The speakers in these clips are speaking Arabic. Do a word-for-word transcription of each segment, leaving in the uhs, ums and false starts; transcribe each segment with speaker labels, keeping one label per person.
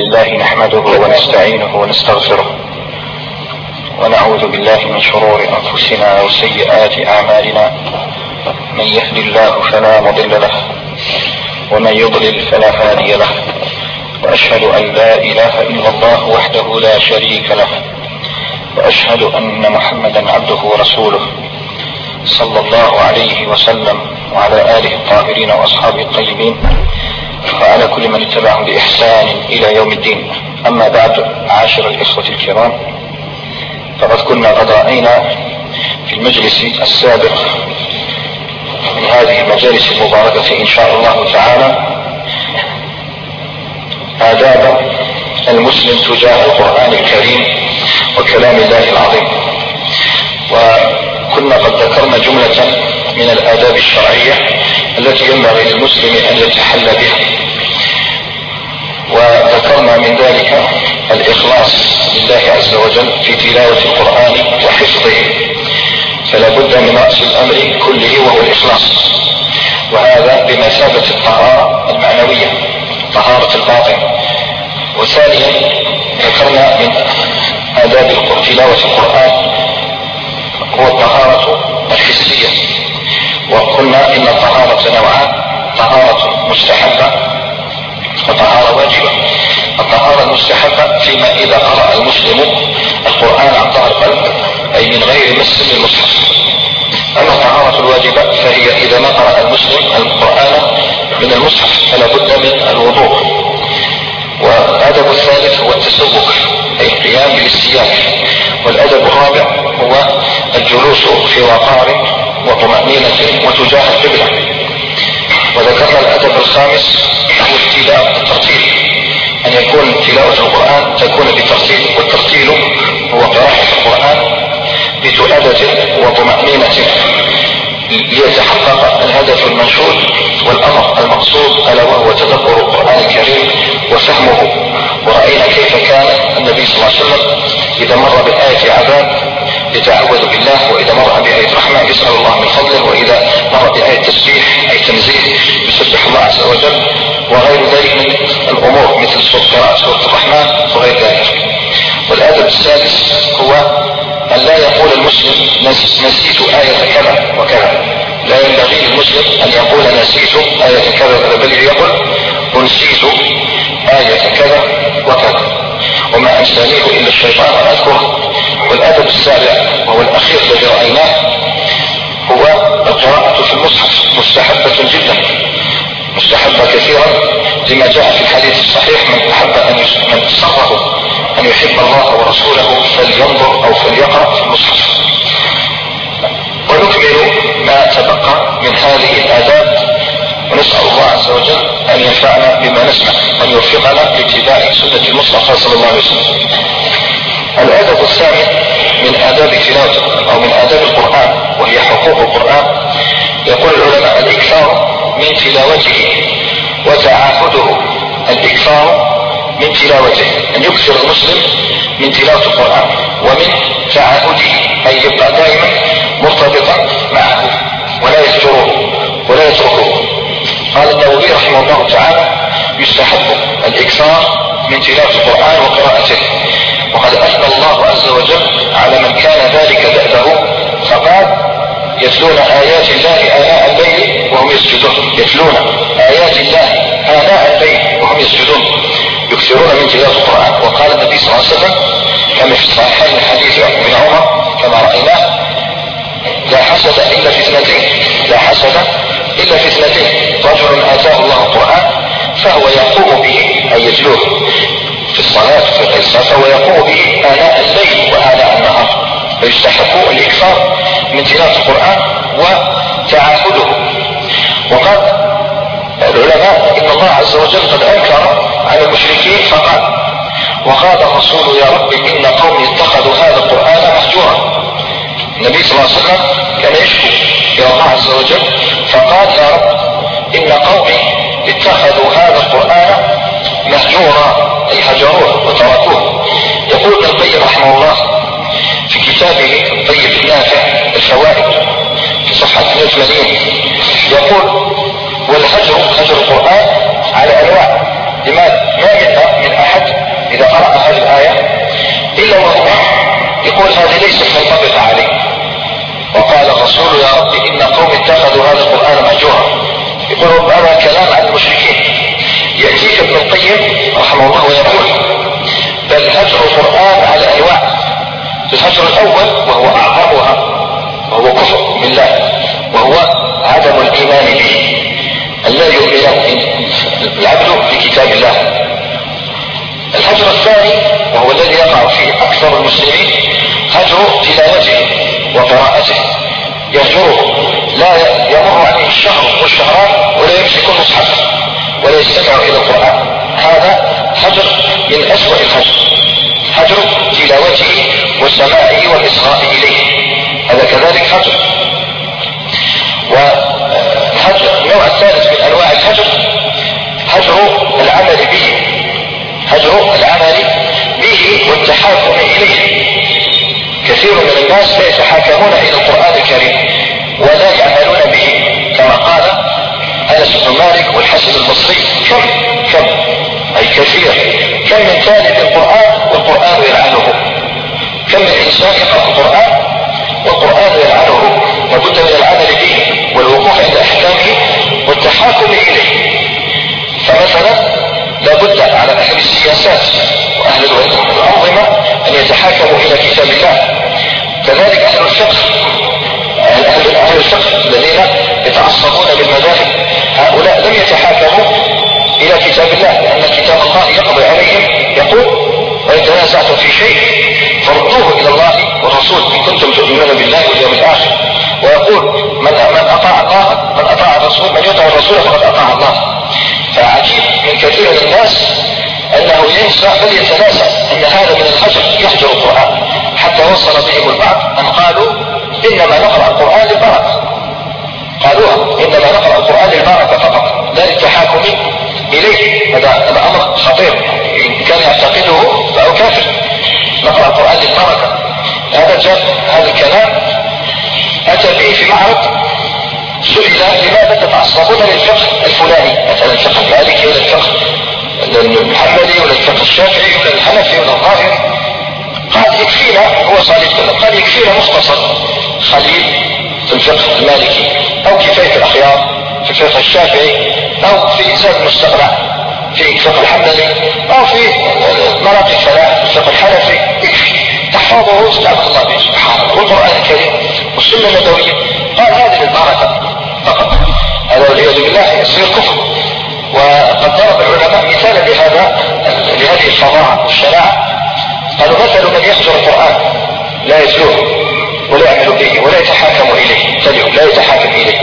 Speaker 1: لله نحمده ونستعينه ونستغفره ونعوذ بالله من شرور أنفسنا وسيئات أعمالنا. من يهد الله فلا مضل له ومن يضلل فلا هادي له، وأشهد أن لا إله إلا الله وحده لا شريك له، وأشهد أن محمدا عبده ورسوله صلى الله عليه وسلم وعلى آله الطاهرين وأصحابه الطيبين وعلى كل من اتبعهم بإحسان إلى يوم الدين. أما بعد، عاشر الإخوة الكرام، فقد كنا قد رأينا في المجلس السابق من هذه المجالس المباركة إن شاء الله تعالى آداب المسلم تجاه القرآن الكريم وكلام الله العظيم، وكنا قد ذكرنا جملة من الآداب الشرعية التي ينبغي للمسلم أن يتحلى بها، وذكرنا من ذلك الإخلاص لله عز وجل في تلاوة القرآن وحفظه، فلا بد من رأس الأمر كله وهو الإخلاص، وهذا بمثابة الطهارة المعنوية، طهارة الباطن. وثانيا ذكرنا من آداب تلاوة القرآن هو الطهارة الحسية، وقلنا إن الطهارة نوعان: طهارة مستحبة وطهارة واجبة. الطهارة المستحبة فيما إذا قرأ المسلم القرآن عن ظهر قلب، أي من غير مس للمصحف. أما الطهارة الواجبة فهي إذا ما قرأ المسلم القرآن من المصحف فلا بد من الوضوء. والأدب الثالث هو التسوق، أي القيام بالاستياك. والأدب الرابع هو الجلوس في وقار وطمأنينة وتجاه القبلة. وذكرنا الأدب الخامس هو الترتيل، أن يكون تلاوة القرآن تكون بترتيل، والترتيل هو قراءة القرآن بتؤدة وطمأنينة ليتحقق الهدف المنشود والأمر المقصود، ألا وهو تدبر القرآن الكريم وفهمه. ورأينا كيف كان النبي صلى الله عليه وسلم إذا مر بآية عذاب يتعوذ بالله، وإذا مر بآية رحمة يسأل الله من فضله، وإذا مر بآية تسبيح أي تنزيه يسبح الله عز وجل، وغير ذلك من الأمور مثل قراءة سورة الرحمن وغير ذلك. والأدب السادس هو أن لا يقول المسلم نسيت آية كذا وكذا. لا ينبغي للمسلم أن يقول نسيت آية كذا، بل يقول أنسيت آية كذا وكذا، وما أنسانيه إلا الشيطان أن أذكره. والأدب السابع وهو الأخير الذي رأيناه هو القراءة في المصحف، مستحبة جدا، مستحبة كثيرا، لما جاء في الحديث الصحيح: من أحب أن من سره أن يحب الله ورسوله فلينظر أو فليقرأ في المصحف. ونكمل ما تبقى من هذه الآداب، ونسأل الله عز وجل أن ينفعنا بما نسمع، وأن يوفقنا لاتباع سنة المصطفى صلى الله عليه وسلم. الأدب الثامن من آداب تلاوة أو من آداب القرآن وهي حقوق القرآن، يقول العلماء: الإكثار من تلاوته وتعاهده. الإكثار من تلاوته، أن يكثر المسلم من تلاوة القرآن ومن تعاهده، أي يبقى دائما مرتبطا معه ولا يهجره ولا يتركه. قال النووي رحمه الله تعالى: يستحب الإكثار من تلاوة القرآن وقراءته، وقد أثنى الله عز وجل على من كان ذلك دأبه فقال: يتلون آيات الله آناء الليل وهم يسجدون. يتلون آيات الله آناء الليل وهم يسجدون، يكثرون من تلاوة القرآن. وقال النبي صلى الله عليه وسلم كما في الصحيحين حديث ابن عمر كما رأيناه: لا حسد إلا في اثنتين، لا حسد إلا في اثنتين: رجل آتاه الله القرآن فهو يقوم به، أي يتلوه في الصلاة في غير الصلاة، فهو يقوم به آناء الليل وآناء النهار. فيستحق الإكثار من تلاوة القرآن وتعاهده. وقال العلماء: إن الله عز وجل قد أنكر على المشركين فقال: وقال الرسول يا رب إن قومي اتخذوا هذا القرآن مهجورا. النبي صلى الله عليه وسلم كان يشكو إلى الله عز وجل فقال: يا رب إن قومي اتخذوا هذا القرآن مهجورا، أي هجروه وتركوه. يقول ابن القيم رحمه الله في كتابه الطيب النافع الفوائد في صفحة اثنين وثمانين يقول: والهجر هجر القرآن على أنواع. لماذا؟ ما منا من أحد هذه ليست منطبقة عليه. وقال الرسول يا رب إن قوم اتخذوا هذا القرآن مهجورا. يقول ربما كلام عن المشركين. يأتيك ابن القيم رحمه الله ويقول بل هجر القرآن على أنواع. الهجر الأول وهو أعظمها وهو كفر بالله، وهو عدم الإيمان به، أن لا يؤمن العبد بكتاب الله. الهجر الثاني وهو الذي يقع فيه أكثر المسلمين هجر تلاوته وقراءته، يهجره، لا يمر عليه الشهر والشهران ولا يمسك المصحف ولا يستمع إلى القرآن. هذا هجر من أسوأ الهجر، هجر تلاوته وسماعه والإصغاء إليه، هذا كذلك هجر. وهجر النوع الثالث من أنواع الهجر هجر العمل به، هجر العمل به والتحاكم إليه. كثير من الناس لا يتحاكمون إلى القرآن الكريم ولا يعملون به، كما قال أنس بن مالك والحسن البصري كم كم أي كثير كم من تالي القرآن والقرآن يلعنه، كم من إنسان يقرأ القرآن والقرآن يلعنه. لابد من العمل به والوقوف عند أحكامه والتحاكم إليه. فمثلا لابد على أهل السياسات وأهل الأنظمة أن يتحاكموا إلى كتاب الله. كذلك أهل الفقه، أهل, أهل الفقه الذين يتعصبون بالمذاهب، هؤلاء لم يتحاكموا إلى كتاب الله، لأن كتاب الله يقضي عليهم يقول وإن تنازعتم في شيء فردوه إلى الله والرسول إن كنتم تؤمنون بالله واليوم الآخر. ويقول من من أطاع الله من أطاع الرسول من يطع الرسول فقد أطاع الله. فعجيب من كثير من الناس أنه ينسى بل يتناسى أن هذا من الهجر، يهجر القرآن، حتى وصل بهم البعض أن قالوا إنما نقرأ القرآن للبركة، قالوها إنما نقرأ القرآن للبركة فقط لا للتحاكم إليه. هذا أمر خطير، إن كان يعتقده فهو كافر. نقرأ القرآن للبركة، هذا جاء هذا الكلام أتى به في معرض، سئل لماذا تتعصبون للفقه الفلاني، مثلا الفقه المالكي ولا الفقه الحنبلي ولا الفقه الشافعي ولا الحنفي ولا الظاهري؟ قال يكفينا، هو صار يتكلم، قال يكفينا مختصر خليل في الفقه المالكي، أو كفاية الأخيار في الفقه الشافعي، أو في زاد المستقرع في الفقه الحنبلي، أو في مراقي الفلاح في الفقه الحنفي، يكفي تحفظه واستعمل الله به سبحانه والقرآن الكريم والسنة النبوية. قال هذه للبركة فقط، هذا والعياذ بالله يصير كفر. وقد ضرب العلماء مثالا لهذا لهذه الفظاعة والشناعة، قالوا مثل من يحجر القرآن لا يتلوه ولا يعمل به ولا يتحاكم إليه، تليه لا يتحاكم إليه،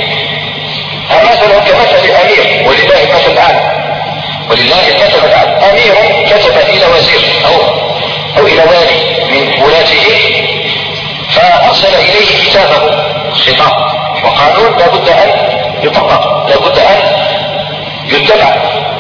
Speaker 1: مثلا كمثل أمير ولله المثل الأعلى، ولله المثل الأعلى. أمير كتب إلى وزير أو أو إلى والي من ولاته فأرسل إليه كتابه خطاب وقانون لابد أن يطبق، لابد أن يتبع.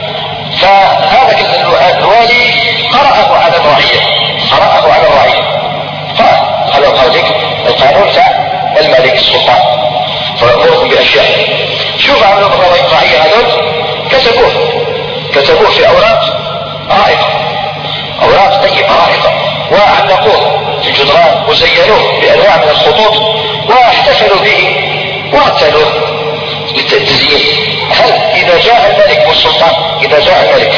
Speaker 1: فهذا الوالي قرأه على الرعية، قرأه على الرعية، قال على ذلك القانون تاع الملك السلطان فيأمركم بأشياء. شوف عملوا الرعية هذول، كتبوه كتبوه في أوراق رائقة، أوراق طيبة رائقة، وعلقوه في الجدران وزينوه بأنواع من الخطوط واحتفلوا به وارتلوه للتزيين. هل إذا جاء الملك والسلطان، إذا جاء الملك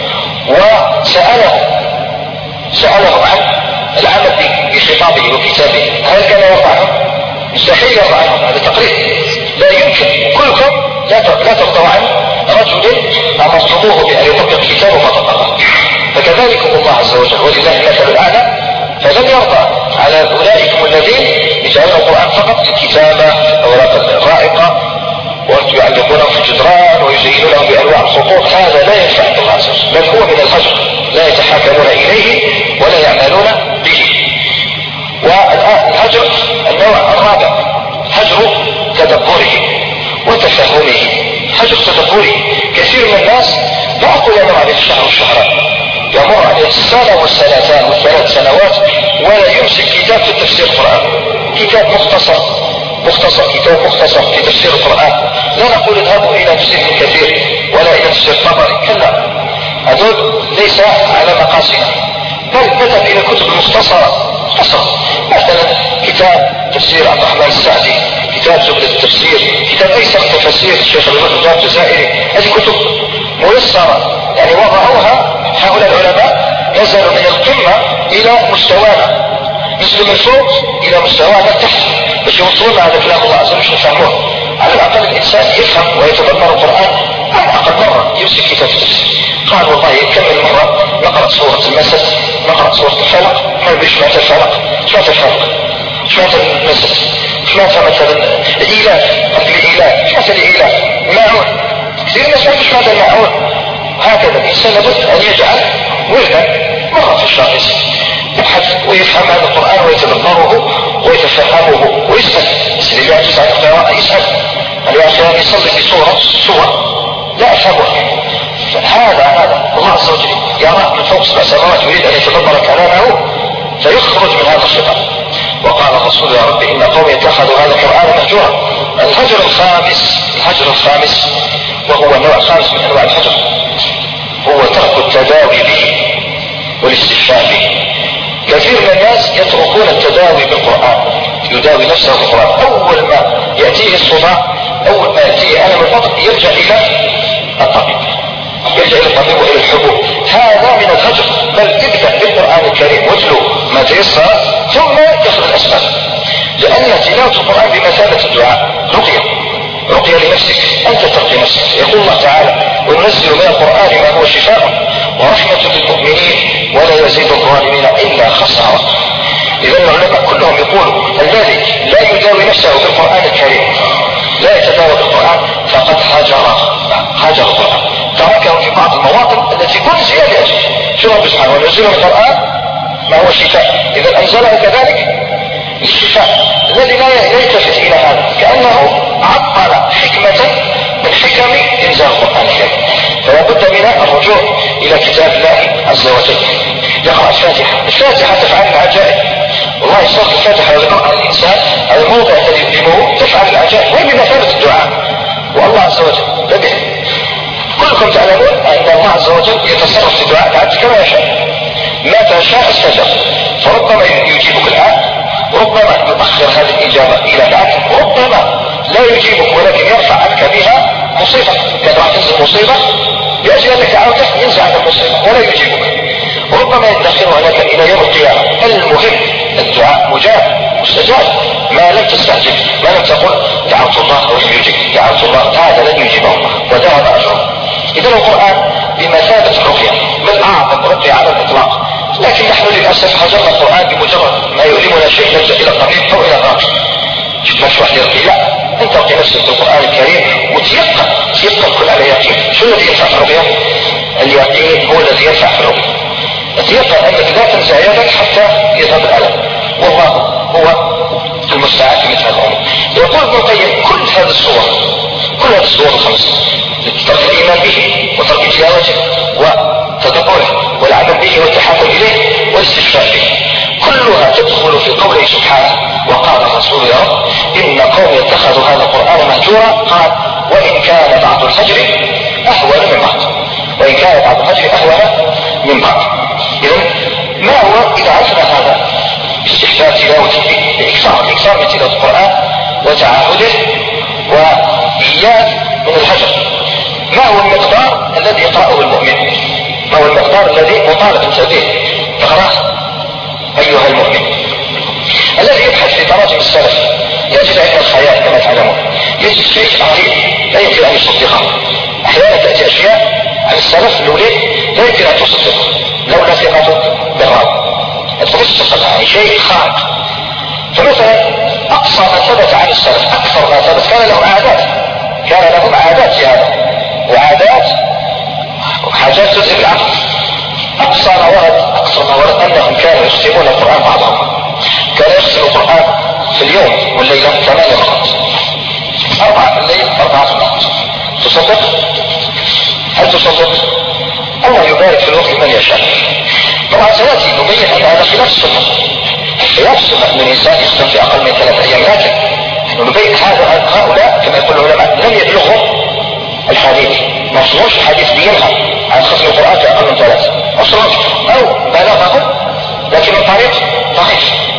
Speaker 1: وسأله سأله عن العمل بخطابه وكتابه، هل كان يرضى عنه؟ مستحيل يرضى عنه، هذا تقرير لا يمكن. كلكم لا لا ترضوا عن رجل أمرتموه بأن يطبق كتابه فطبقه. فكذلك الله عز وجل ولله المثل الأعلى، فلم يرضى على أولئكم الذين يجعلون القرآن فقط الكتابة الأوراق الرائقة ويعلقونه في الجدران ويزينونه بأنواع الخطوط. هذا لا ينفع عند الله عز وجل، بل هو من الهجر، لا يتحاكمون إليه ولا يعملون به. والآن الهجر النوع الرابع هجر تدبره وتفهمه. هجر تدبره، كثير من الناس لا أقول يمر عليه الشهر والشهران، يمر عليه السنة والسنتان والثلاث سنوات ولا يمسك كتاب في تفسير القرآن، كتاب مختصر مختصر كتاب مختصر في تفسير القرآن. لا نقول اذهبوا إلى تفسير كثير ولا إلى تفسير طبري، كلا، هذول ليس على مقاسنا، بل نذهب إلى الكتب المختصرة قصر. مثلا كتاب تفسير عبد الرحمن السعدي، كتاب زبدة التفسير، كتاب ايسر التفاسير الشيخ الرجل الجزائري، هذه كتب ميسرة يعني وضعوها هؤلاء العلماء، نزلوا من القمة الى مستوانا، نزلوا من فوق الى مستوانا تحت باش يوصلون على كلام الله عز وجل يفهموه. على الاقل الانسان يفهم ويتدبر القرآن على اقل مرة يمسك كتاب التفسير. قال والله كم مرة نقرأ سورة المسد، نقرأ سورة الفلق، ما يبيش سمعت الفلق، سمعت الفلق، سمعت المسد، سمعت مثلا الإيلاف، قبل الإيلاف، سمعت الإيلاف، الماعون، كثير الناس ما سمعت الماعون. هكذا الإنسان لابد أن يجعل وردا مرة في الشهر يبحث ويفهم هذا القرآن ويتدبره ويتفهمه ويسأل. يسأل اللي يعجز عن القراءة يسأل، اللي أحيانا يصلي في سورة سورة لا أفهمها. هذا هذا الله عز وجل يراه من فوق سبع سماوات يريد أن يتدبر كلامه فيخرج من هذا الخطاب. وقال الرسول يا رب إن قومي اتخذوا هذا القرآن مهجورا. الهجر الخامس، الهجر الخامس وهو النوع الخامس من أنواع الهجر، هو ترك التداوي به والاستشفاء به. كثير من الناس يتركون التداوي بالقرآن، يداوي نفسه بالقرآن. أول ما يأتيه الصداع، أول ما يأتيه ألم البطن يرجع إلى الطبيب، يرجع إلى الطبيب وإلى الحبوب. هذا من الهجر. بل ابدأ بالقرآن الكريم واتلو ما تيسر ثم يأخذ الأسباب، لأن تلاوة القرآن بمثابة الدعاء، رقية رقية لنفسك، أنت ترقي نفسك. يقول الله تعالى وننزل من القرآن ما هو شفاء ورحمة للمؤمنين ولا يزيد الظالمين إلا خسارة. إذا العلماء كلهم يقولوا الذي لا يداوي نفسه بالقرآن الكريم، لا يتداوى بالقرآن فقد هجر هجر القرآن، تركه في بعض المواطن التي كل زيادة أجل. شو رب سبحانه ونزل من القرآن ما هو شفاء، إذا أنزله كذلك الشفاء. الذي لا يلتفت إلى هذا كأنه عطل حكمة من حكم إنزال القرآن الكريم. فلا بد من الرجوع إلى كتاب الله عز وجل. يقرأ الفاتحة، الفاتحة تفعل العجائب. والله صوت الفاتحة يقرأ الإنسان على الموضع الذي يقيمه تفعل العجائب، وهي بمثابة الدعاء. والله عز وجل تبه. كلكم تعلمون أن الله عز وجل يتصرف في الدعاء العبد كما يشاء، متى شاء استجاب. فربما يجيبك الآن، ربما يؤخر هذه الإجابة إلى بعد، ربما لا يجيبك ولكن يرفع عنك بها مصيبة. كان راح تنزل مصيبة بأجل أنك دعوته ينزع عنك المصيبة ولا يجيبك. وربما يدخرها لك إلى يوم القيامة. المهم الدعاء مجاب مستجاب، ما لم تستعجل، ما لم تقل دعوت الله ولم يجب، دعوت الله هذا لن يجيبه الله وذهب أجره. إذا القرآن بمثابة الرقية، من أعظم رقية على الإطلاق. لكن نحن للأسف هجرنا القرآن بمجرد ما يؤلمنا شيء نلجأ إلى الطبيب أو إلى الراقي. شوف ما واحد يرقي، لا، أنت ارقي نفسك بالقرآن الكريم وتيقن تيقن كل على يقين. شو الذي ينفع في الرقية؟ اليقين هو الذي ينفع في الرقية. تيقن أنك لا تنزع يدك حتى يذهب الألم، والله هو المستعان في مثل الأمور. يقول ابن القيم كل هذه الصور، كل هذه الصور الخمسة، ترك الإيمان به وترك تلاوته وتدبره والعمل به والتحكم إليه والاستشفاء به، كلها تدخل في قوله سبحانه وقال الرسول يا رب إن قوم اتخذوا هذا القرآن مهجورا. قال وإن كان بعض الهجر أهون من بعض، وإن كان بعض الهجر أهون من بعض. إذن ما هو إذا عرفنا هذا باستحباب تلاوته بإكثار الإكثار من تلاوة القرآن وتعاهده وإياه من الهجر، ما هو المقدار الذي يقرأه المؤمن؟ ما هو المقدار الذي مطالب به تقرأه أيها المؤمن؟ الذي يبحث في تراجم السلف يجد علم الخيال كما تعلمون، يجد شيء عظيم لا يمكن أن يصدقه. أحيانا تأتي أشياء عن السلف الأولين لا يمكن أن تصدقه لولا ثقته بالراوي، يعني شيء خارق. فمثلا أقصى ما ثبت عن السلف، أكثر ما ثبت، كان لهم عادات، كان لهم عادات في هذا، وعادات وحاجات تذهب العقل. أقصى ما ورد أقصى ما ورد أنهم كانوا يختمون القرآن بعضهم، كان يختم القرآن في اليوم والليلة ثمانية مرات، أربعة في الليل أربعة في النهار. تصدق؟ هل تصدق؟ الله يبارك في الوقت من يشاء. طبعا سيأتي نبين أن هذا خلاف السنة، خلاف السنة أن الإنسان يختم في أقل من ثلاثة أيام، لكن نبين هذا هؤلاء كما يقول العلماء لم يبلغهم الحديث، ما وصلوش الحديث بينهى عن ختم القرآن في أقل من ثلاثة، وصلوش أو بلغهم لكن الطريق ضعيف.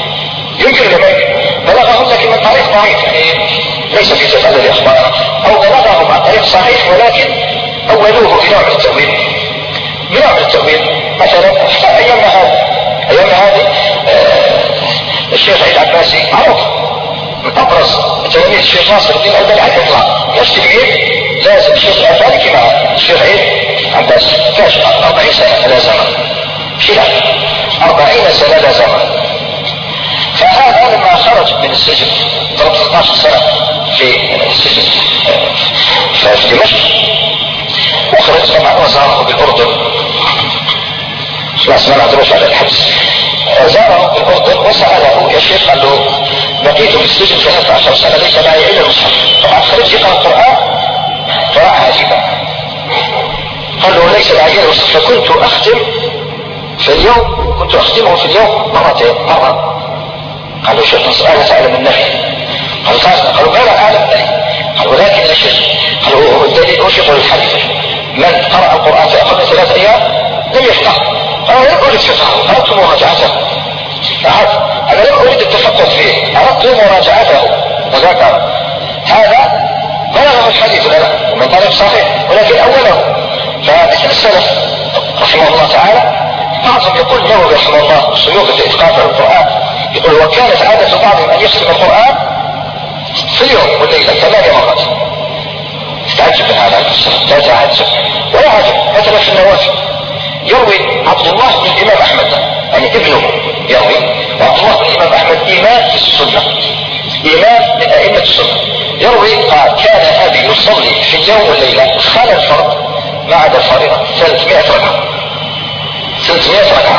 Speaker 1: ليس في ثقة الذي أخبرنا، أو بلغهم عن طريق صحيح ولكن أولوه بنوع من التأويل، بنوع من التأويل. مثلا أيامنا هذه أيامنا هذه آه الشيخ عيد عباسي معروف من أبرز تلاميذ الشيخ ناصر الدين الألباني على الإطلاق، يشتم عيد لازم الشيخ الألباني كما الشيخ عيد عباسي كاش أربعين سنة لا زمن خلاف أربعين سنة لا زمن. فهذا لما خرج من السجن ثلاثة عشر سنة في السجن في دمشق وخرج طبعا وزاره بالأردن، خلاص ما نعترفش على الحبس، زاره بالأردن وسأله يا شيخ، قال له بقيت في السجن ثلاثة عشر سنة ليس معي إلا المصحف. طبعا خرج يقرأ القرآن قراءة عجيبة، قال له ليس معي إلا المصحف، فكنت أختم في اليوم كنت أختمه في اليوم مرتين مرة. قالوا شيخ نصر أنا تعلم النهي، قالوا قالوا ما لا أعلم النهي، قالوا ولكن يا شيخ قالوا الدليل هو شيخ الحديث من قرأ القرآن في أقل من ثلاث أيام لم يفقه. قالوا لم أريد فقهه، أردت مراجعته. أنا لم أريد التفقه فيه، أردت مراجعته وذكر هذا بلغه الحديث لنا ومن طريق صحيح ولكن أوله. فمثل السلف رحمه الله تعالى بعضهم يقول له رحمه الله السلوك في إتقان القرآن، يقول وكانت عادة بعضهم أن يختم القرآن في اليوم والليلة ثمانية مرات. تعجب من هذا السلف، لا تعجب ولا عجب. مثلا في النوافل يروي عبد الله بن الإمام أحمد يعني ابنه يروي، وعبد الله بن الإمام أحمد إمام في السنة، إمام من أئمة السنة، يروي قال كان أبي يصلي في اليوم والليلة خلال الفرض ما عدا الفريضة ثلاثمائة ركعة ثلاثمائة ركعة.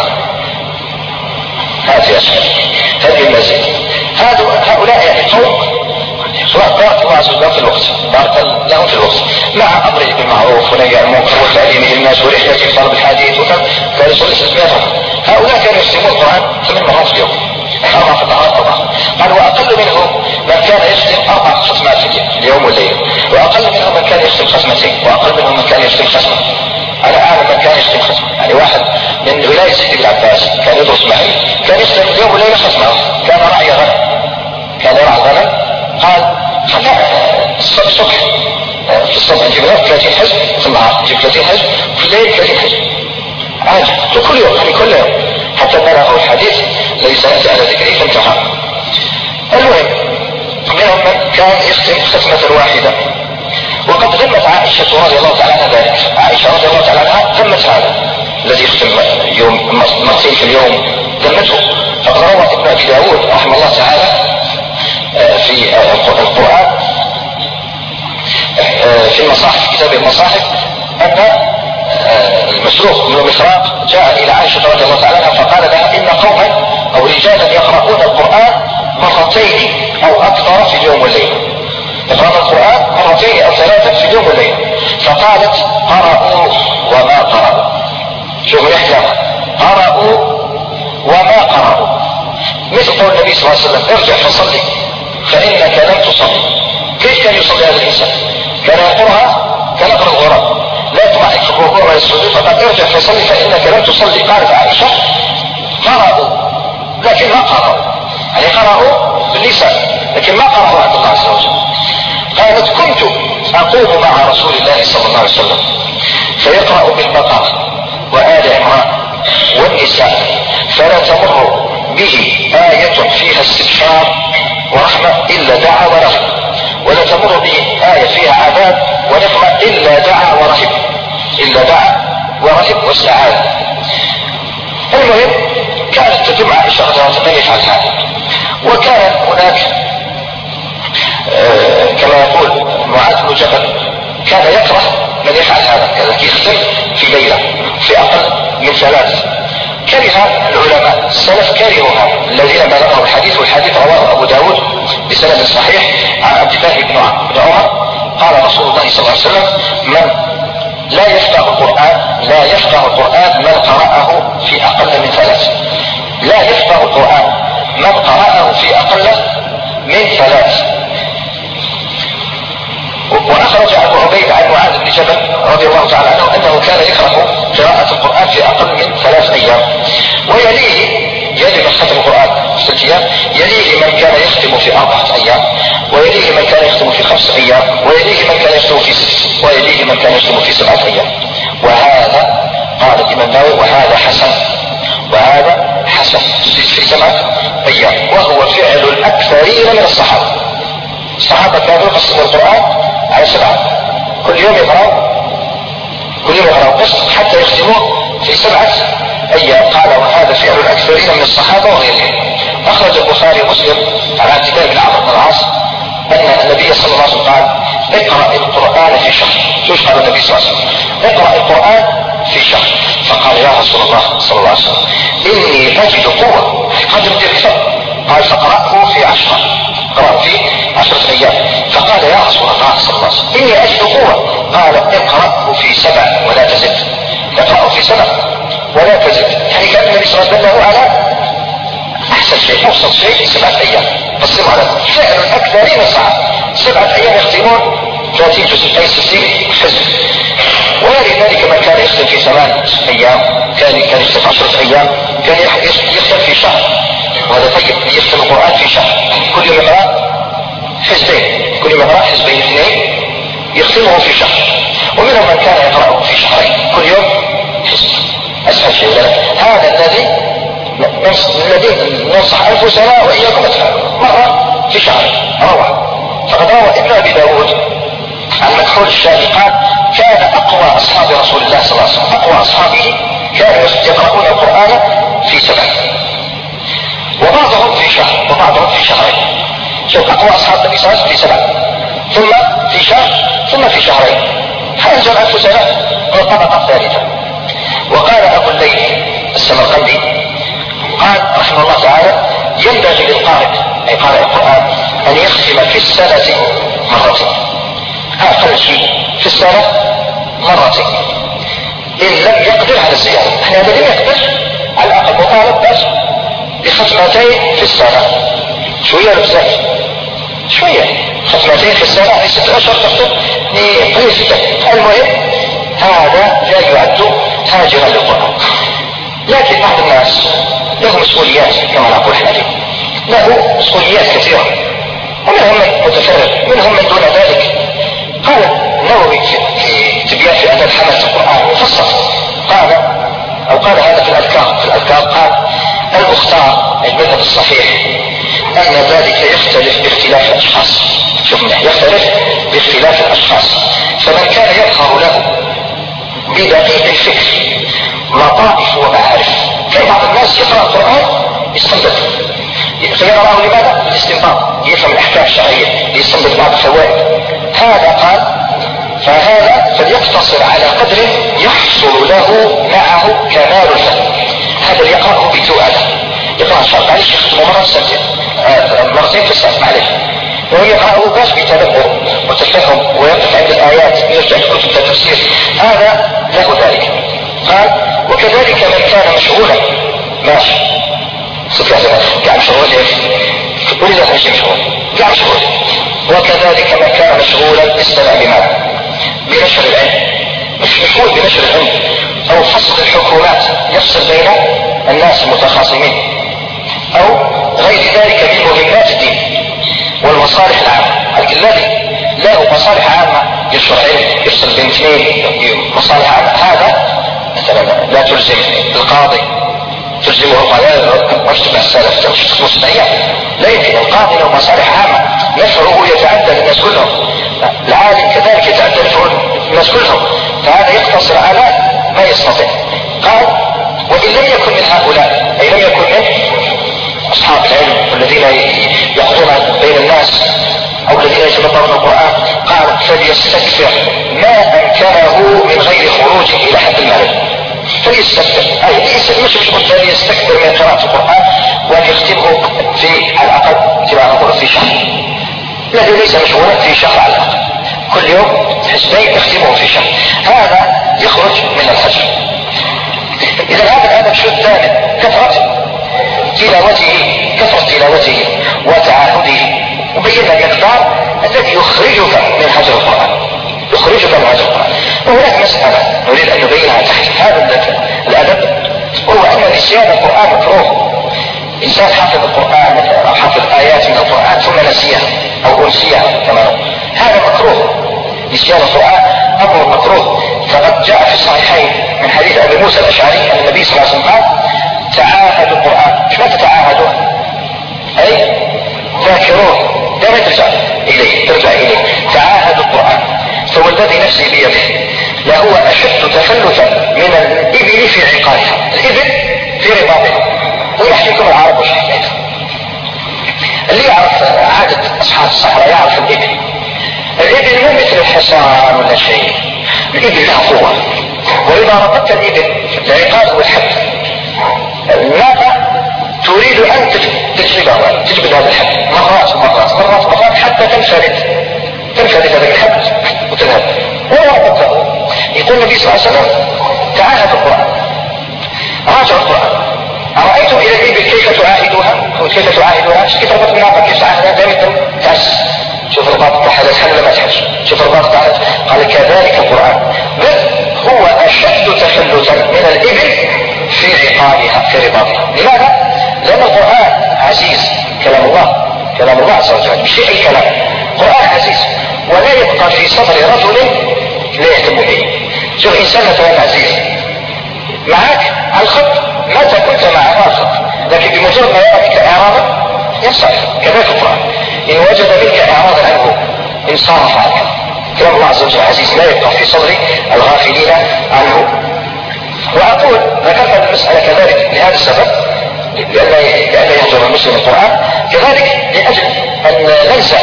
Speaker 1: هذه أشهر هذه المزيد. هؤلاء يعني قوم بارك الله عز وجل في الوقت، بارك لهم في الوقت مع أمره بالمعروف ونهي عن المنكر وتعليمه الناس ورحلة في طلب الحديث وكم كانوا يصلي ثلاثمائة ركعة. هؤلاء كانوا يختمون القرآن ثمان مرات في اليوم، أربعة في النهار أربعة. قال وأقل منهم من كان يختم أربع ختمات في اليوم والليلة، وأقل منهم من كان يختم ختمتين، وأقل منهم من كان يختم ختمة. أنا أعلم من كان يختم ختمة، يعني واحد من ولاية سيدي بن عباس كان يدرس معي كان يختم اليوم والليلة ختمة، كان راعي غنم كان يرعى غنم. قال الصبح في الصبح نجيب ثلاثين حزب، في النهار نجيب ثلاثين حزب، في الليل ثلاثين حزب عادي كل يوم يعني كل يوم حتى بلغه الحديث الذي سنأتي على ذكره فانتهى. المهم منهم من كان يختم ختمة واحدة، وقد ذمت عائشة رضي الله تعالى عنها ذلك. عائشة رضي الله تعالى عنها ذمت هذا الذي يختم يوم مرتين في اليوم ذمته. فقد روى ابن أبي داود رحمه الله تعالى في القرآن في المصاحف كتاب المصاحف أن المسروق بن مخراق جاء إلى عائشة رضي الله تعالى عنها فقال لها إن قوما أو رجالا يقرؤون القرآن مرتين أو أكثر في اليوم والليلة، يقرؤون القرآن مرتين أو ثلاثة في اليوم والليلة. فقالت قرأوا وما قرأوا، شوفوا يحلم قرأوا وما قرأوا، مثل قول النبي صلى الله عليه وسلم ارجع فصلي فإنك لم تصلي. كيف كان يصلي هذا الإنسان؟ كان يقرأها كان يقرأ الغرام لا يطمعك في الركوع ولا السجود، فقال ارجع فصلي فإنك لم تصلي. قالت عائشة قرأوا لكن ما قرأوا، يعني قرأوا باللسان لكن ما قرأوا عند الله عز وجل. قالت كنت أقوم مع رسول الله صلى الله عليه وسلم فيقرأ بالبقرة وآل عمران والنساء فلا تمر به آية فيها استبشار ورحمة إلا دعا ورهب، ولا تمر به آية فيها عذاب ونقمة إلا دعا ورهب إلا دعا ورهب واستعاذ. المهم كانت تتم عائشة رضي الله عنها يفعل هذا. وكان هناك آه كما يقول معاذ بن جبل كان يكره من يفعل هذا، كذلك يختم في ليلة في أقل من ثلاث. كره العلماء السلف كرهها الذين بلغوا الحديث، والحديث رواه أبو داود بسند صحيح عن عبد الله بن عمر قال رسول الله صلى الله عليه وسلم من لا يفقه القرآن لا يفقه القرآن من قرأه في أقل من ثلاث. لا يفقه القرآن من قرأه في أقل من ثلاث. وأخرج أبو عبيد عن معاذ بن جبل رضي الله تعالى عنه أنه كان يكره قراءة القرآن في أقل من ثلاث أيام. ويليه يلي من ختم القرآن ست أيام، يليه من كان يختم في أربعة أيام، ويليه من كان يختم في خمسة أيام، ويليه من كان يختم في ست، ويليه من كان يختم في سبعة أيام. وهذا قال الإمام النووي وهذا حسن، وهذا حسن في سبعة أيام، وهو فعل الأكثرين من الصحابة. الصحابة كانوا يقسموا القرآن على سبعة، كل يوم يقرأوا كل يوم يقرأوا قسط حتى يختموه في سبعة أيام. قال وهذا فعل الأكثرين من الصحابة وغيرهم. أخرج البخاري ومسلم عن عبد الله بن عمرو بن العاص أن النبي صلى الله عليه وسلم قال اقرأ القرآن في شهر. شو قال النبي صلى الله عليه وسلم؟ اقرأ القرآن في شهر. فقال يا رسول الله صلى الله عليه وسلم إني أجد قوة قدر الكفر. قال فقرأه في عشرة، قرأه في عشرة أيام. فقال يا رسول الله صلى الله عليه وسلم إني أجد قوة. قال اقرأه في سبع ولا تزد. اقرأه في سبع ولا تزد. يعني كان النبي صلى الله عليه وسلم على أحسن شيء أبسط شيء سبعة أيام. قسموا على فعل الأكثرين صعب. سبعة أيام يختمون ثلاثين جزء أي ستين حزب. وغير ذلك من كان يختم في ثمان أيام، كان كان يختم في عشرة أيام، كان يختم في شهر. وهذا طيب، يختم القرآن في شهر، كل يوم يقرأ حزبين، كل يوم يقرأ حزبين اثنين يختمه في شهر. ومنهم من كان يقرأه في شهرين، كل يوم حزب. أسهل شيء هذا الذي الذي ننصح أنفسنا وإياكم أتفعلوا مرة في شهر. روى فقد روى ابن أبي داود عن مكحول الشامي قال كان أقوى أصحاب رسول الله صلى الله عليه وسلم، أقوى أصحابه كانوا يقرؤون القرآن في سبع، وبعضهم في شهر وبعضهم في شهرين. شوف أقوى أصحاب النبي صلى الله عليه وسلم في سبع، ثم في شهر، ثم في شهرين. فأنزل أنفسنا من الطبقة الثالثة. وقال أبو الليث السمرقندي قال رحمه الله تعالى ينبغي للقارئ أي قارئ القرآن أن يختم في السنة مرتين، أقل شيء في السنة مرتين، إن لم يقدر على الزيادة. احنا هذا لم يقدر على الأقل مطالب بس بختمتين في السنة. شوية بزاف شوية، ختمتين في السنة يعني ست أشهر تختم قليل جدا. المهم هذا لا يعد هاجرا للقرآن. لكن بعض الناس له مسؤوليات كما نقول احنا اليوم، له مسؤوليات كثيرة، ومنهم من متفرغ، منهم من دون ذلك. قال النووي في تبيان في أدب حملة القرآن فصل قال أو قال هذا في الأذكار في الأذكار قال المختار المذهب الصحيح أن ذلك يختلف باختلاف الأشخاص. شوفنا يختلف باختلاف الأشخاص. فمن كان يظهر له بدقيق الفكر لطائف ومعارف، في بعض الناس يقرأ القرآن يستنبط، يقرأه لماذا؟ الاستنباط، يفهم الأحكام الشرعية، يستنبط بعض الفوائد. هذا قال فهذا فليقتصر على قدر يحصل له معه كمال الفهم. هذا اللي يقرأه بتؤدة، يقرأ الشرط معلش يختم مرة سنتين آه مرتين في السنة معلش، وهو يقرأه بس بتدبر وتفهم ويقف عند الآيات يرجع لكتب التفسير، هذا له ذلك. قال وكذلك من كان مشغولا ماشي قاعد مشغول ولذا ماشي مشغول قاعد مشغول. وكذلك من كان مشغولا استمع بماذا؟ بنشر العلم، مش مشغول بنشر العلم او فصل الحكومات يفصل بين الناس المتخاصمين او غير ذلك من مهمات الدين والمصالح العامة. الذي له مصالح عامة ينشر علم يفصل بين اثنين مصالح عامة، هذا مثلا لا تلزم القاضي تلزمه القضاء واجتماع السلف تمشي مستحيل، لا يمكن. القاضي له مصالح عامة نفعه يتعدى للناس كلهم، العالم كذلك يتعدى للناس كلهم، فهذا يقتصر على ما يستطيع. قال وإن لم يكن من هؤلاء أي لم يكن من أصحاب العلم والذين يقضون بين الناس أو الذين يتدبرون القرآن، قال فليستكثر ما أمكنه من غير خروج إلى حد المعرفة. فليستكثر أي ليس مش مش قلت يستكثر من قراءة القرآن وأن يختمه في على الأقل كما نقول في شهر، الذي ليس مشغولا في شهر على الأقل كل يوم حزبين يختمه في شهر، هذا يخرج من الحجر. إذا هذا الأدب شو الثاني؟ كثرة تلاوته كثرة تلاوته وتعاهده، وبين المقدار الذي يخرجك من حجر القرآن، يخرجك من حجر القرآن. وهناك مسألة نريد أن نبينها تحت هذا الأدب، وهو أن نسيان القرآن مكروه. انسان حافظ القرآن او حافظ ايات من القرآن ثم نسيها او انسيها كما نقول، هذا مكروه. نسيان القرآن امر مكروه. فقد جاء في الصحيحين من حديث ابي موسى الاشعري ان النبي صلى الله عليه وسلم قال: تعاهدوا القرآن. ايش معنى تتعاهدوا؟ اي ذاكروه، دائما ترجع اليه ترجع اليه. تعاهدوا القرآن، فوالذي نفسي بيده لهو اشد تفلتا من الابل في عقالها. الابل في رباطها، ويحكيكم العرب وش حكايته. اللي يعرف عادة اصحاب الصحراء يعرف الابل. الابل مو مثل الحصان ولا شيء، الابل لها قوة، واذا ربطت الابل العقال والحد ماذا تريد ان تجلبها تجلب هذا الحد مرات ومرات مرات مرات حتى تنفرد تنفرد هذا الحد وتذهب. ولا ربطته. يقول النبي صلى الله عليه وسلم: تعاهد القرآن، راجعوا القرآن. أرأيتم إلى الإبل كيف تعاهدوها؟ كيف تعاهدوها؟ كيف ربط الناقة؟ كيف تعاهدها؟ دائما تعس. شوف الرباط تحت الحل ما تحس. شوف الرباط تحت. قال: كذلك القرآن، بل هو أشد تفلتا من الإبل في عقالها في رباطها. لماذا؟ لأن القرآن عزيز، كلام الله كلام الله عز وجل، مش أي كلام. القرآن عزيز ولا يبقى في صدر رجل لا يهتم به. شوف إنسان مثلا عزيز معك على الخط، متى كنت معه على الخط، لكن بمجرد ما يرى منك اعراضا ينصرف. كذلك القرآن ان وجد منك اعراضا عنه انصرف عنك. كلام الله عز وجل عزيز لا يبقى في صدر الغافلين عنه. واقول ذكرت المسألة كذلك لهذا السبب، لأن يهجر المسلم القرآن، كذلك لأجل أن ننسى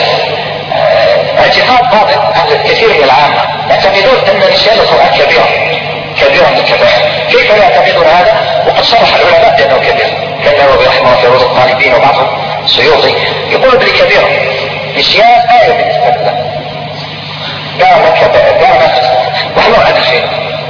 Speaker 1: اعتقاد باطل عند كثير من العامة يعتقدون أن نسيان القرآن كبيرة كبيرة من الكبائر. كيف لا يعتقدون هذا وقد صرح العلماء بأنه كبير؟ كالنووي رحمه الله في روض الطالبين وبعضهم السيوطي يقول به كبيرة. نسيان آية بالنسبة له دعنا كبائر دعنا وحنا عدفين.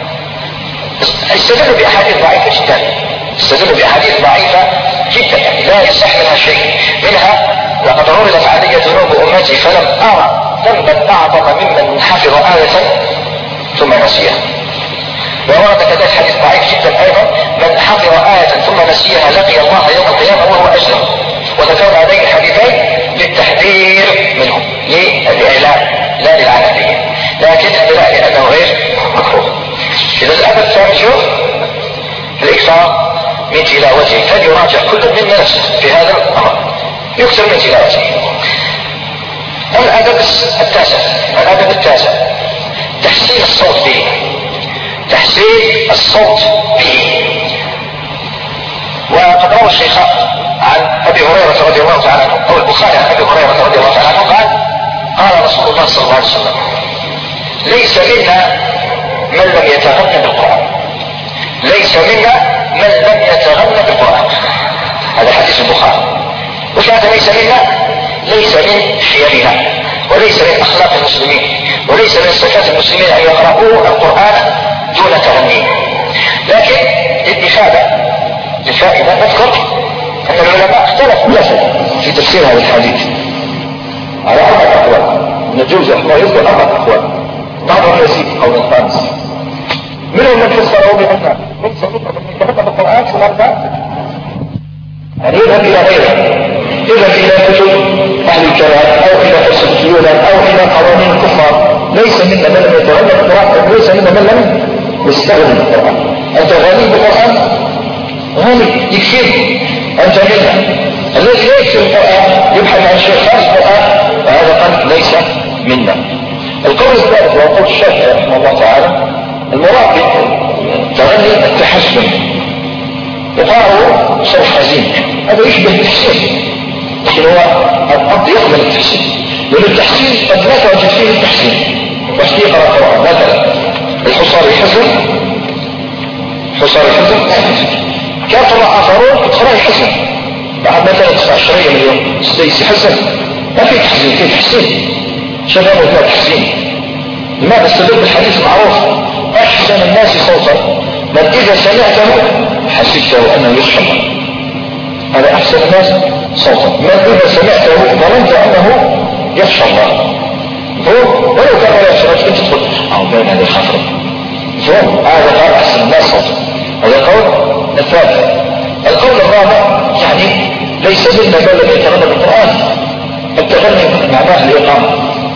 Speaker 1: استدلوا بأحاديث ضعيفة جدا استدلوا بأحاديث ضعيفة جدا يعني لا يصح منها شيء. منها: لقد عرضت علي ذنوب أمتي فلم أرى ذنبا أعظم ممن حفظ آية ثم نسيها. وورد كذلك حديث ضعيف جدا ايضا: من حفظ آية ثم نسيها لقي الله يوم القيامة وهو اجرم. وذكرنا هذين الحديثين للتحذير منهم، للإعلان لا للعالمية، لكن الدلالة لأنه غير مكروه. إذا الأب الثاني شوف الإكثار من تلاوته، فليراجع كل منا نفسه في هذا الأمر، يكثر من تلاوته. الأدب التاسع الأدب التاسع تحسين الصوت به تحسين الصوت به. وقد روى الشيخان عن ابي هريره رضي الله تعالى عنه او البخاري عن ابي هريره رضي الله تعالى عنه قال: قال رسول الله صلى الله عليه وسلم: ليس منا من لم يتغنى بالقرآن ليس منا من لم يتغنى بالقرآن. هذا حديث البخاري. وش هذا ليس منا؟ ليس من حيلنا وليس من اخلاق المسلمين وليس من صفات المسلمين ان يقرؤوا القرآن دون تغني. لكن للإفادة للفائدة نذكر أن العلماء اختلفوا مثلا في تفسير هذا الحديث على أربع أقوال. نجوز احنا يذكر أربع أقوال، بعضهم يزيد قول الخامس. منهم من فسره بأن من سمعنا من يتغنى بالقرآن في الأربع يعني يذهب إلى غيره، يذهب إلى كتب أهل الكلام أو إلى فلسفيون أو إلى قوانين الكفار. ليس منا من لم يتغنى بالقرآن وليس منا من لم يستغني بالقرآن. أنت غني بالقرآن غني يكفيك، أنت منا. الذي لا يكفي القرآن يبحث عن شيء خارج القرآن وهذا قد ليس منا. القول الثالث وقول الشافعي رحمه الله تعالى: المراد بالتغني التحسن، وقالوا صوت حزين، هذا يشبه التحسين، لكن هو الأرض يقبل التحسين، لأن التحسين قد لا توجد فيه التحسين. بس يقرأ القرآن مثلا الحصار يحزن حصار يحزن كان طلع آخرون يقرأ يحزن بعد مثلا تسعة عشرية مليون سديس يحزن، ما في تحزين، في تحسين شباب وفاة تحسين. لماذا؟ استدل بالحديث المعروف: أحسن الناس صوتا من إذا سمعته حسبته أنه يخشى الله. هذا أحسن الناس صوتا من إذا سمعته ظننت أنه يخشى الله. هو ولو كان ولا يشرك أنت تقول أو بين هذه الخطر فهم. هذا قال أحسن الناس صوتا. هذا القول الثالث. القول الرابع يعني زلنا بل لم يتغنى بالقرآن. التغني معناه الإقامة.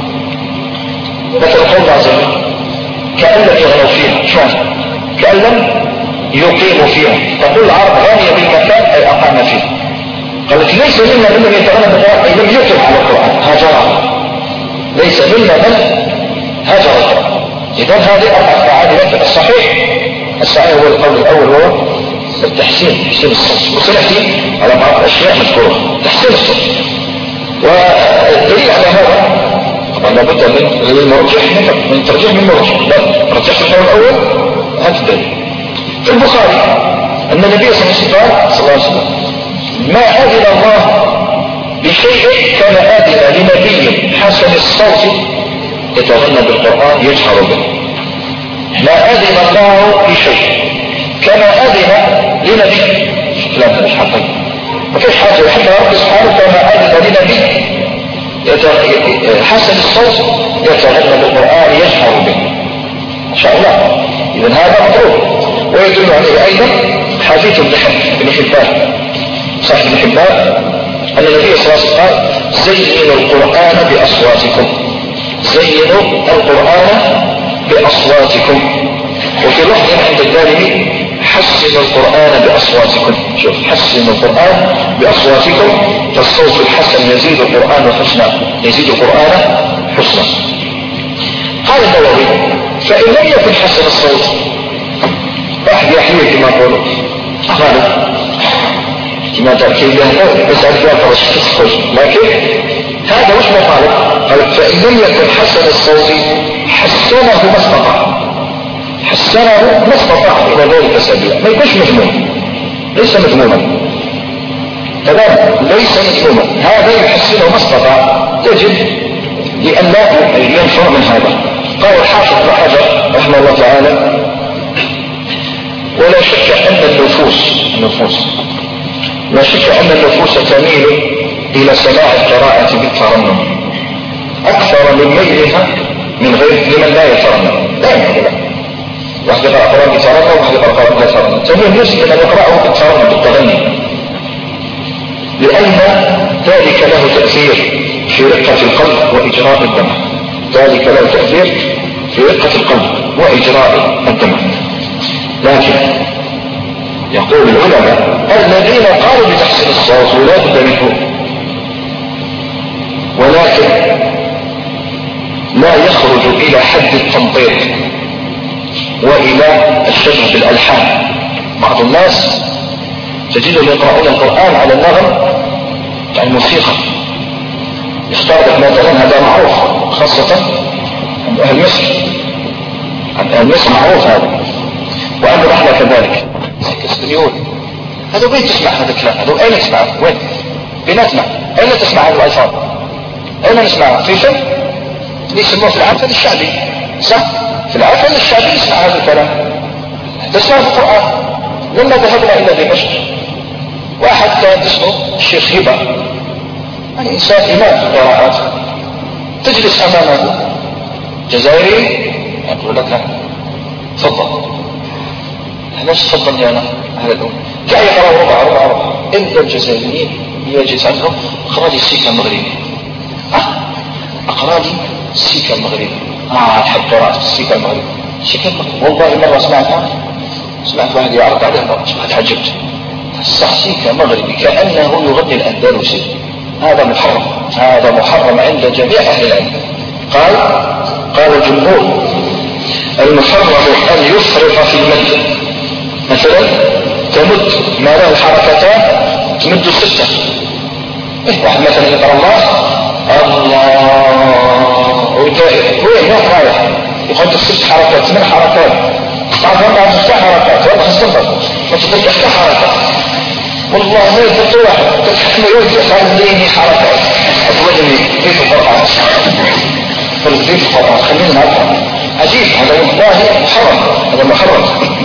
Speaker 1: مثل قول الله عز وجل كأن لم يغنوا فيها، شلون؟ كأن لم يقيموا فيها. تقول العرب غني بالمكان أي أقام فيه. قالت ليس منا من لم يتغنى بالقرآن أي لم يقم على القرآن، هاجره. ليس منا من هاجر القرآن. إذن هذه أربع معاني، لكن الصحيح الصحيح هو القول الأول وهو التحسين، تحسين الصوت. وسنأتي على بعض الأشياء مذكورة تحسين الصوت. والدليل على هذا طبعا لابد من المرجح من ترجيح من مرجح. لا رجح القول الأول هذا الدليل. في البخاري أن النبي صلى الله عليه وسلم ما أذن الله بشيء كان آذن لنبي حسن الصوت يتغنى بالقرآن يجهر به. ما أذن الله بشيء كما أذن لنبي، كلام مش حقيقي، ما فيش حاجة يحبها رب سبحانه كما أذن لنبي حسن الصوت يتغنى بالقرآن يجهر به إن شاء الله. إذن هذا مطلوب. ويدل عليه أيضا حديث ابن حبان صحيح ابن حبان أن النبي صلى الله عليه وسلم قال زينوا القرآن بأصواتكم، زينوا القرآن بأصواتكم. وفي لفظ عند الدارمي حسنوا القرآن بأصواتكم. شوف حسنوا القرآن بأصواتكم فالصوت الحسن يزيد القرآن حسنا، يزيد القرآن حسنا. قال النووي فإن لم يكن حسن الصوت واحد يحيي كما قولوا غالب كما تأكيد له بس عارف لا فرش تخرج، لكن هذا مش مطالب. قال فإن لم يكن حسن الصوت حسنه ما استطاع، حسنه ما استطاع إلى ذلك سبيلا. ما يكونش مذموم، ليس مذموما، تمام ليس مذموما، هذا يحسنه ما استطاع يجب لأن لا ينفر من هذا. قال الحافظ ابن حجر رحمه الله تعالى ولا شك أن النفوس النفوس لا شك أن النفوس تميل إلى سماع القراءة بالترنم أكثر من ميلها من غير لمن لا يترنم. لا يمكن واحد يقرأ قرآن بالترنم وواحد يقرأ قرآن بلا ترنم، تميل نفسه إلى أن يقرأه بالترنم بالتغني، لأن ذلك له تأثير في رقة القلب وإجراء الدمع. ذلك له تأثير في رقة القلب وإجراء الدمع. لكن يقول العلماء الذين قالوا بتحسين الصوت ولا بد منه، ولكن لا يخرج إلى حد التنطيط وإلى الشبه بالألحان. بعض الناس تجدهم يقرؤون القرآن على النغم بتاع الموسيقى، يختار لك مثلا هذا معروف خاصة عند أهل مصر، عند أهل مصر معروف هذا، وعند رحمة كذلك كاسبنيول. هذا وين تسمع هذا الكلام؟ هذا أين تسمعه؟ وين؟ بين نسمع؟ أين تسمع هذا الألفاظ؟ أين نسمعه؟ في فيلم اللي يسموه في العفن الشعبي، صح؟ في العفن الشعبي يسمع هذا الكلام، تسمعه في القرآن. لما ذهبنا إلى دمشق واحد كان اسمه الشيخ هبة، يعني إنسان إمام في القراءات، تجلس أمامه جزائري يقول لك تفضل، ليش تفضل يا أنا أهل الأم جاء يقرأ ربع ربع ربع إلا الجزائريين يجلس عنهم أقرأ لي السيكا المغربي، أه أقرأ لي السيكا المغربي، آه تحب قراءة السيكا المغربي. السيكا المغربي والله مرة سمعتها، سمعت واحد يعرض عليه مرة تعجبت، الصح سيكا مغربي كأنه يغني الأندلسي. هذا محرم، هذا محرم عند جميع أهل العلم. قال قال الجمهور المحرم أن يفرط في المد، مثلا تمد ما له حركتان تمد ستة. إيه واحد مثلا يقرأ الله الله ويدائر وين ما رايح يقعد ست حركات ثمان حركات، تعرف أربعة ست حركات ولا خمسة ما تقدر تحكي حركات، والله ما يقدر واحد تتحكم يوجد خليني حركات أتوجني كيف القرآن كيف القرآن خليني نعرفها عجيب. هذا والله محرم، هذا محرم.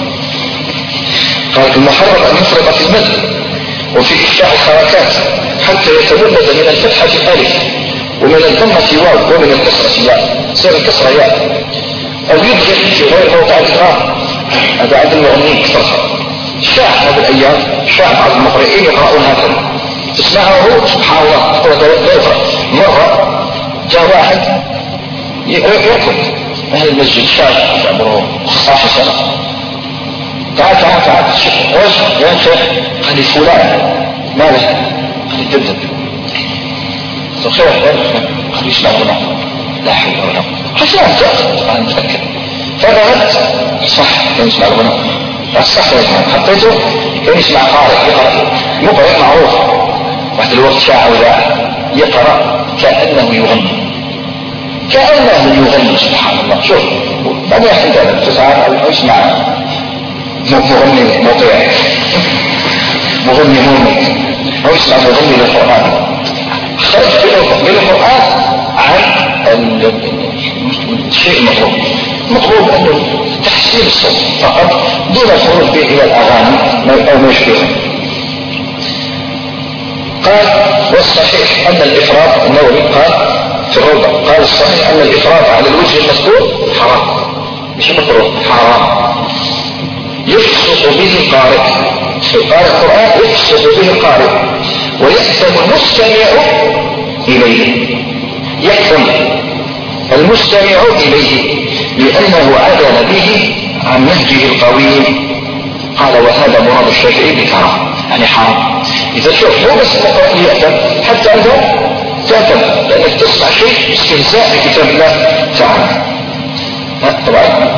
Speaker 1: قال المحرم أن يفرط في المد وفي إفشاء الحركات حتى يتولد من الفتحة ألف ومن الضمة واو ومن الكسرة ياء، سير الكسرة ياء، أو يدخل في غير موضع الإقرار. هذا عند المغنين كثرها. شاع هذه الأيام شاع بعض المقرئين يقرؤون هكذا، تسمع يسمعه سبحان الله لا يفرق. مرة جاء واحد يركض أهل المسجد شاب عمره خمسة عشر سنة، تعال تعال تعال وش يا شيخ؟ قال لي فلان ما له، قال لي جدد خير قال لي اسمع هنا لا حول ولا قوة حسنا تأخذ أنا متأكد. فذهبت صح كان يسمع هنا صح يسمع، حطيته كان يسمع قارئ يقرأ مقرئ معروف بعد الوقت ساعة ولا يقرأ كأنه يغني كأنه يغني سبحان الله. شوف بعدين يحتاج تسعة أو يسمع مغني مطيع مغني مؤمن أو يسمع مغني للقرآن خرج بالقرآن عن الشيء المطلوب. مطلوب أنه تحسين الصوت فقط دون الخروج به إلى الأغاني أو ما يشبهه. قال والصحيح أن الإفراط النووي قال في الروضة قال الصحيح أن الإفراط على الوجه المذكور حرام مش مكروه حرام يفسق به القارئ في قارئ القرآن يفسق به القارئ ويأثم المستمع إليه يأثم المستمع إليه لأنه عدل به عن نهجه القويم. قال وهذا مراد الشافعي بكراهة يعني حرام. إذا شوف مو بس تقرأ يأثم حتى أنت تأثم لأنك تسمع شيء استهزاء بكتاب الله تعالى. طبعا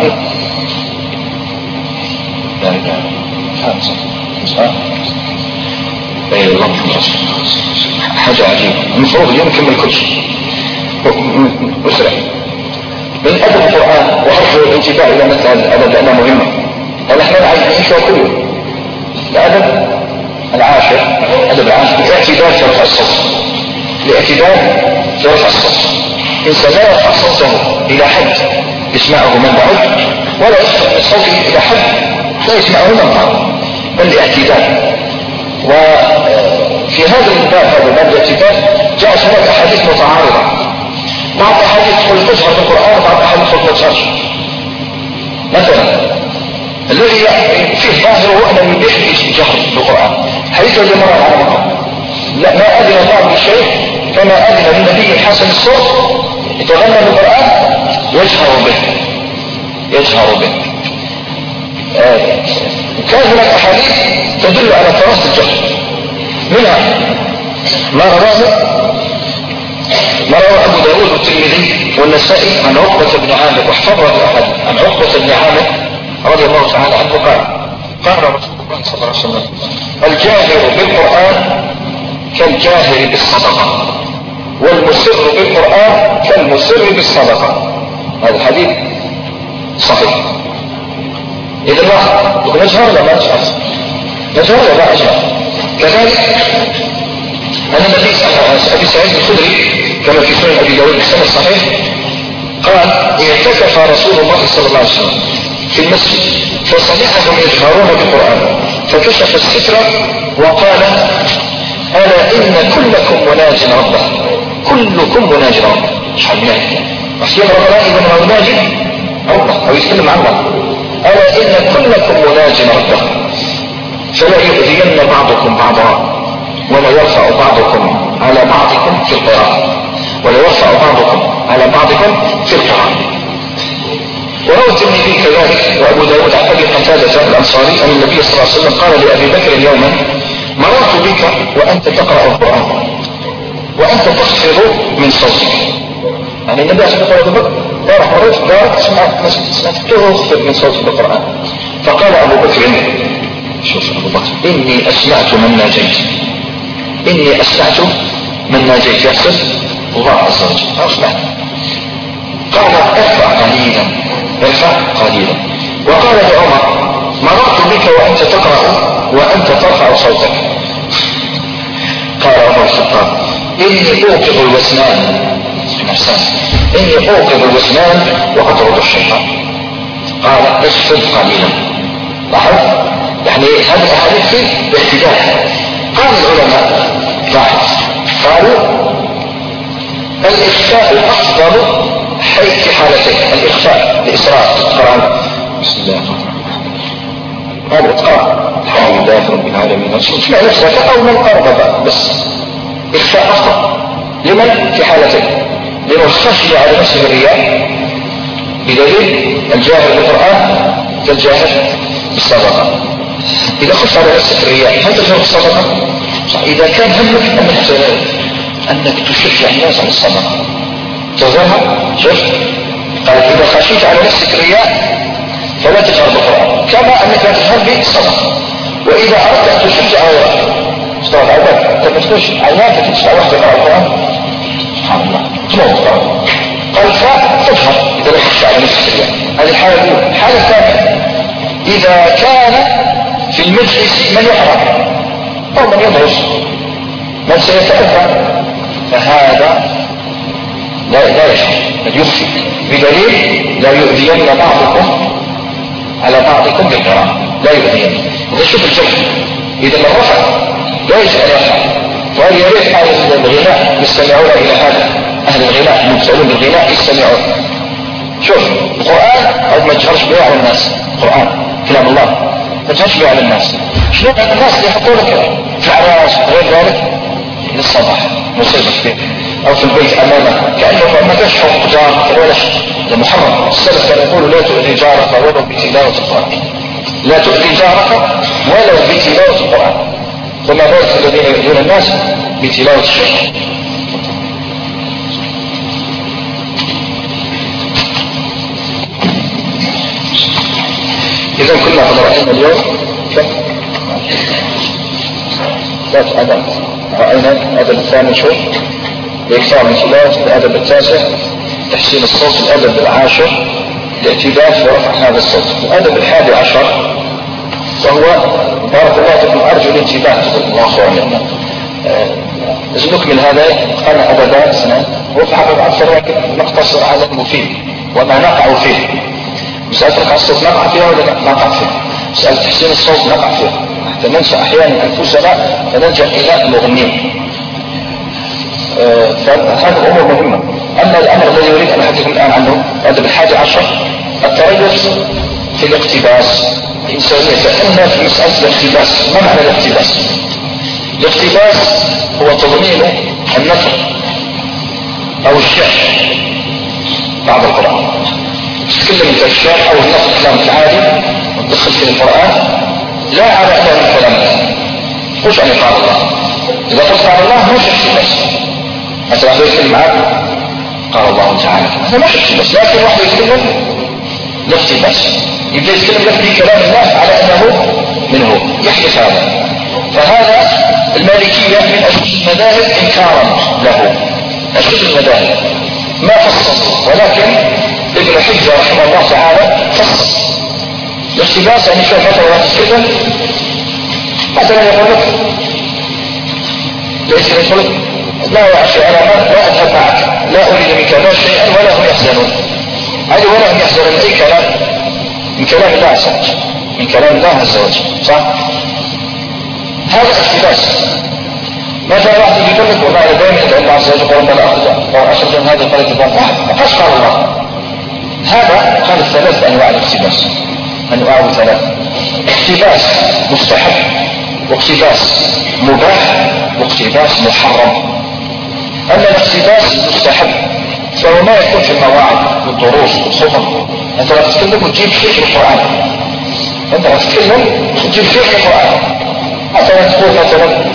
Speaker 1: اي الله حاجة عجيبة. المفروض اليوم نكمل كل شيء اسرع من ادب القرآن وارجو الانتباه الى مثل هذا الادب لانها مهمة. ونحن نعيشها كل يوم. الادب العاشر ادب العاشر الاعتدال في رفع الصوت الاعتدال في رفع الصوت. انسان لا يرفع صوته الى حد يسمعه من بعد ولا يرفع صوته الى حد لا يسمعه من بعد بل الاعتدال. وفي هذا الباب هذا الباب الاعتدال جاءت هناك احاديث متعارضة. بعض احاديث تقول تجهر بالقرآن وبعض احاديث تقول ما تجهرش. مثلا الذي فيه ظاهر هو انه يبيح الجهر بالقرآن حديث الذي مر على مقام لا ما اذن الله بالشيء كما اذن للنبي حسن الصوت يتغنى بالقرآن يجهر به يجهر به. آه. كان هناك احاديث تدل على كراهة الجهر منها ما رواه ما رواه ابو داود والترمذي والنسائي عن عقبة بن عامر واحفظه احد عن عقبة بن عامر رضي الله تعالى عنه قال قال رسول الله صلى الله عليه وسلم الجاهر بالقرآن كالجاهر بالصدقة والمسر بالقرآن كالمسر بالصدقة. هذا الحديث صحيح. إذا الله نجهر ولا ما نجهر؟ نجهر ولا ما نجهر؟ كذلك أن النبي أبي سعيد الخدري كما في سنن أبي داود بسند صحيح قال اعتكف رسول الله صلى الله عليه وسلم في المسجد فسمعهم يجهرون بالقرآن فكشف الستر وقال ألا إن كلكم مناج ربه كلكم مناج ربه. مش حبيان أحيانا ربنا إذا ما مناج ربه أو يتكلم عن الله ألا إن كلكم مناج ربه فلا يؤذين بعضكم بعضا ولا يرفع بعضكم على بعضكم في القراءة ولا يرفع بعضكم على بعضكم في القراءة. وروى الترمذي كذلك وابو داود عن ابي قتادة الانصاري ان النبي صلى الله عليه وسلم قال لابي بكر يوما مررت بك وانت تقرأ القرآن وانت تخفض من صوتك. يعني النبي صلى الله عليه وسلم بارك مررت بارك سمعت سمعت تخفض من صوتك بالقرآن فقال ابو بكر شوف ابو بكر اني اسمعت من ناجيت اني اسمعت من ناجيت يقصد الله عز وجل او سمعت. قال ارفع قليلا ارفع قليلا. وقال لعمر مررت بك وانت تقرأ وانت ترفع صوتك. قال عمر الخطاب اني اوقظ الوسنان اني اوقظ الوسنان واطرد الشيطان. قال اخفض قليلا. لاحظ يعني هذه الاحاديث فيه باعتدال. قال العلماء لاحظ قالوا الاخفاء افضل حيث في حالتين الاخفاء الاسراء القرآن بسم الله هذا الاتقان الحمد لله رب العالمين تسمع نفسك او من قرب بس إخفاء أفضل لمن؟ في حالتين، لمن خشي على نفسه الرياء بدليل الجاهل بالقرآن كالجاهل بالصدقة. إذا خفت على نفسك الرياء هل تجرب الصدقة؟ إذا كان همك أنك أنك تشجع الناس على الصدقة تظهرها. شوف قال إذا خشيت على نفسك الرياء فلا تجهر بالقرآن كما أنك لا تجهر بالصدقة. وإذا أردت أن تشجع غيرك اشتغل عبادك أنت ما تكونش عيانك تشجع واحد يقرأ القرآن سبحان الله تموت القرآن. قال فتجهر إذا لا تخشى على نفسك الرياء. هذه الحالة الأولى. الحالة الثانية إذا كان في المجلس من يقرأ أو من يدرس من سيتأذى فهذا لا لا يشعر بل يخفي بدليل لا يؤذين بعضكم على بعضكم بالقراءة لا يؤذين. إذا شوف الجمع إذا من رفع لا يجب أن يرفع. وهل يريد أهل الغناء يستمعون إلى هذا؟ أهل الغناء المبتلون بالغناء يستمعون. شوف القرآن أو ما تجهرش به على الناس. القرآن كلام الله ما تجهرش به على الناس. شنو الناس اللي يحطوا لك في العراس غير ذلك للصباح مصيبة فيه أو في البيت أمامك كأنه ما تشعر جارك ولا شيء. محرم. السلف كان يقول لا تؤذي جارك ولو بتلاوة القرآن. لا تؤذي جارك ولو بتلاوة القرآن. وما بالك الذين يؤذون الناس بتلاوة الشيء. إذا كنا قد رأينا اليوم ذات أدب. رأينا الأدب الثاني شو الإكثار من تلاوة. الأدب التاسع تحسين الصوت. الأدب العاشر الاعتدال في رفع هذا الصوت. الأدب الحادي عشر وهو بارك الله فيكم أرجو الانتباه الله خيرا. نكمل هذا قال أدبان سنة وفحق أكثر لكن نقتصر على المفيد وما نقع فيه. مسألة رفع الصوت نقع فيها ولا نقع فيها؟ مسألة تحسين الصوت نقع فيها حتى ننسى أحيانا أنفسنا فنلجأ إلى المغنين. فهذه الأمور مهمة. أما الأمر الذي يريد أن أحدثكم الآن عنه الأدب الحادي عشر التريث في الاقتباس الإنسانية. فإن في مسألة الاقتباس ما معنى الاقتباس؟ الاقتباس هو تضمين النثر أو الشعر بعد القرآن. تتكلم في الشعر أو النثر كلام العادي وتدخل في القرآن لا على أنه كلام خش عن قال الله. إذا قلت قال الله مش اقتباس. مثلا واحد يتكلم معك قال الله تعالى هذا مش اقتباس. لكن واحد يتكلم الاقتباس يبدأ يتكلم لك بكلام الله على أنه منه يحدث هذا. فهذا المالكية من أشد المذاهب إنكارا له. أشد المذاهب ما فصل ولكن ابن حجة رحمه الله تعالى فصل. الاقتباس يعني شوف مثلا واحد يتكلم مثلا يقول لك ليس يقول لك لا وعشي على ما لا أذهب معك لا أريد منك لا شيئا ولا هم يحزنون. هذه ولا هم يحزنون أي كلام من كلام الله عز وجل من كلام الله عز وجل صح؟ هذا اقتباس. مثلا واحد يقول لك والله أنا دائما أدعو الله عز وجل قال لا أخذ أو أخذ من هذا القلب الضم واحد ما قال الله. هذا كان ثلاث أنواع الاقتباس. أنواع ثلاث. اقتباس مستحب واقتباس مباح واقتباس محرم. أما الاقتباس المستحب فهو ما يكون في المواعظ والدروس والخطب. أنت لا تتكلم وتجيب شيء في القرآن. أنت لا تتكلم وتجيب شيء في القرآن. مثلا تقول مثلا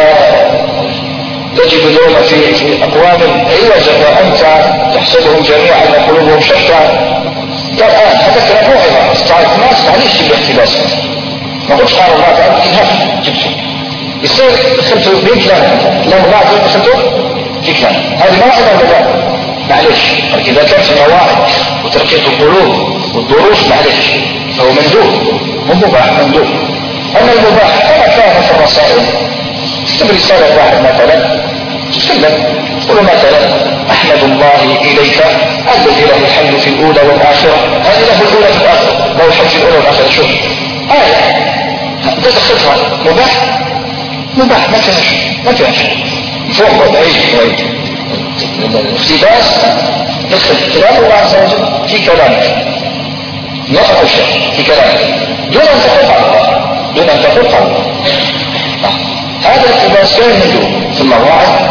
Speaker 1: فتجد اليوم في في أقوام عوجا وأنت تحسبهم جميعا وقلوبهم شتى. قال الآن هذا كلام موعظة تعرف الناس معليش في الاقتباس. ما قلتش قال الله تعالى لكن هذا جبته يصير دخلته بين كلام كلام الله عز وجل دخلته في كلام. هذه موعظة ولا لا؟ معليش. إذا كان في مواعظ وترقيق القلوب والدروس معليش فهو مندوب مو مباح مندوب. أما المباح كما كان في الرسائل تكتب رسالة واحد مثلا تتكلم تقول مثلا أحمد الله إليك الذي له الحمد في الأولى والآخرة. هذه له الأولى في الآخرة له الحمد في الأولى والآخرة. شوف آية تدخلها مباح مباح ما فيهاش ما فيهاش فوق وضعي الاقتباس ندخل كلام الله عز وجل في كلامك نقع شيء في كلامك دون أن تقول على الله دون أن تقول على الله. هذا الاقتباس كان موجود في المواعظ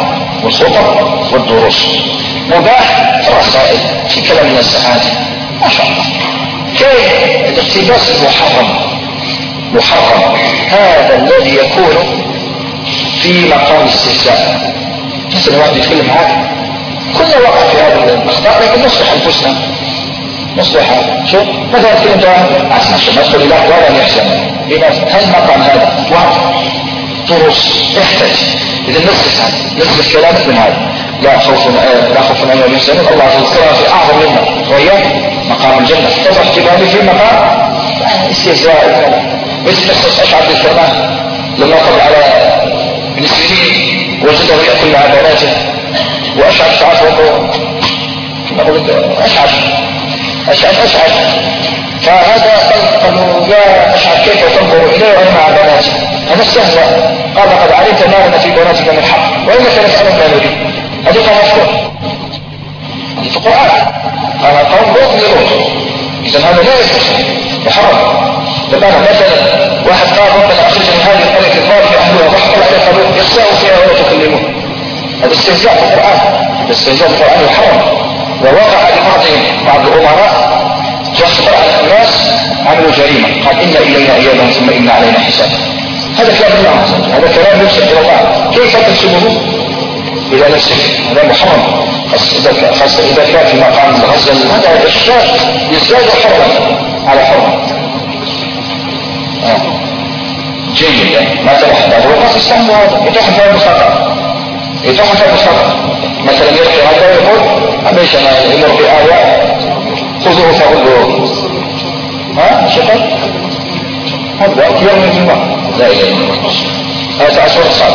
Speaker 1: والخطب والدروس. مباح رسائل في كلام الناس عادي ما شاء الله. كيف الاقتباس المحرم؟ محرم هذا الذي يكون في مقام الاستهزاء. مثل واحد يتكلم معك كل وقت في هذه الاخطاء لكن نصلح انفسنا نصلح. شوف مثلا كنت اسمع شيء ما تقول لا ولا يحسن لماذا؟ هل المقام هذا واضح دروس يحتاج اذا نصلح هذا نصلح كلامك من هذا. لا خوف لا خوف من ايها المسلمين الله يذكرها في اعظم منا وهي مقام الجنه. تضع احتمالي في مقام استهزاء مثل قصه اشعث بالفرمان لما قضى على ابن سيرين وجده ياكل مع بناته واشعث تعرفه نقول اشعث اشعث اشعث فهذا قالوا يا اشعث كيف تنظر اليه وانا مع بناتي؟ هذا استهزاء. قال قد علمت ما لنا في بناتك من الحق وانك نسالك ما نريد. هذا كان مفروض في القران قال قوم لوط لوط. اذا هذا لا يجوز محرم. لما مثلا واحد قال ربنا اخرجنا من هذه القريه الظالمه اهلها ضحكوا على قالوا يخسأوا فيها ولا تكلمون. هذا استهزاء في القران. هذا استهزاء في القران محرم. ووقع لبعضهم بعض الامراء جسر على الناس عملوا جريمه قال ان الينا ايابهم ثم ان علينا حسابا. هذا كلام الله هذا كلام يرسل الى الله كيف تنسبه الى نفسك؟ هذا محرم خاصة اذا كان في مقام الغزل. هذا الشاب يزداد حرما على حرمه. آه. جيد ما تلحظ وقت السلام هذا يتحف هذا الخطأ يتحف هذا الخطأ. مثلا يلقي هذا يقول ليش انا يمر بآية خذوه فغلوه. ها شكرا هذا يرمي في الماء لا اله الا الله. هذا عشر صعب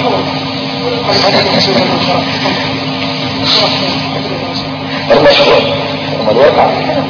Speaker 1: المشروع الواقع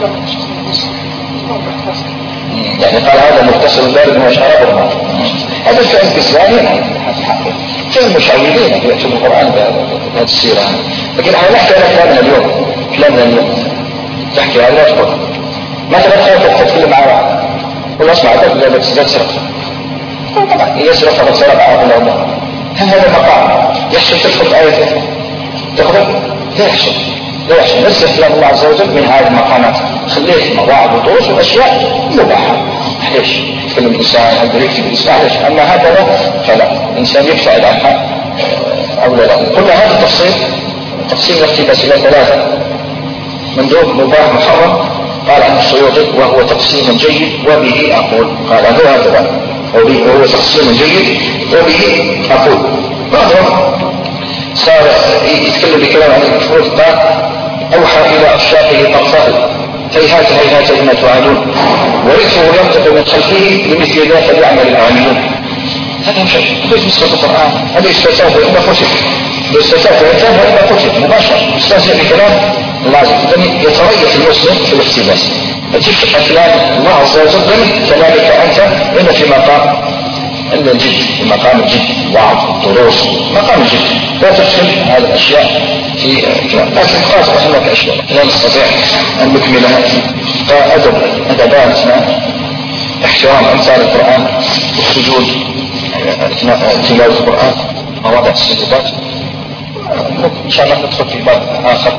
Speaker 1: يعني قال هذا مغتسل بارد وشراب الماء. هذا الفعل الاسلامي فعل مشعوذين يكتب القران بهذه السيره. لكن انا نحكي على كلامنا اليوم كلامنا اليوم تحكي على الافكار مثلا خايف تتكلم مع واحد ولا اسمع لا تسرق طبعا يسرق فقد سرق عرض الله. هل هذا مقام يحصل تدخل آية تقدر لا يحصل لا يحصل نزل كلام الله عز وجل من هذه المقامات. خليه مواعظ ودروس واشياء مباحه. ليش يتكلم الانسان يقدر يكتب الانسان ليش؟ اما هذا فلا الانسان يبتعد عنها او لا. كل هذا التفصيل تقسيم الاقتباس الى ثلاثه مندوب مباح محرم. قال عن السيوطي وهو تقسيم جيد وبه اقول. قال هو هكذا وهو تقسيم جيد وبه اقول. ما هو صار يتكلم بكلام عن المفروض قال اوحى الى اشاقه طرفه هيهات هيهات لما توعدون ورثه ينطق من خلفه لمثل ذا فليعمل العاملون. هذا مش ليش مسك القران هذا يستفاد وإما قتل يستفاد وإنسان وإما قتل مباشر يستهزئ بكلام لازم يتريث المسلم في الاقتباس. فتلك كلام الله عز وجل كذلك انت هنا في مقام الجد في مقام الجد وعظ دروس مقام الجد لا تدخل هذه الاشياء في كلام. لكن خاص هناك اشياء لا نستطيع ان نكملها كأدب ادبات احترام امثال القران والسجود اثناء تلاوه القران مواضع السجودات. ان شاء الله ندخل في باب اخر